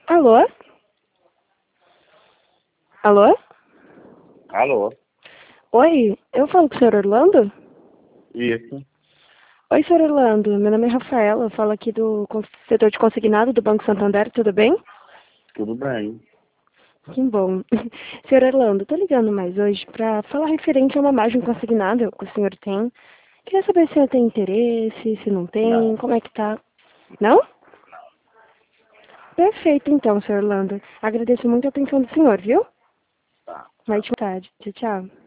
Alô? Alô? Alô? Oi, eu falo com o senhor Orlando? Isso, Oi, senhor Orlando, meu nome é Rafaela, eu falo aqui do setor de consignado do Banco Santander, tudo bem? tudo bem. Que bom. Senhor Orlando, tô ligando mais hoje para falar referente a uma margem consignada que o senhor tem. Queria saber se o senhor tem interesse, se não tem, Não, como é que tá? Não? Perfeito, então, senhor Orlando. Agradeço muito a atenção do senhor, viu? tá. Mais tarde. Tchau, tchau.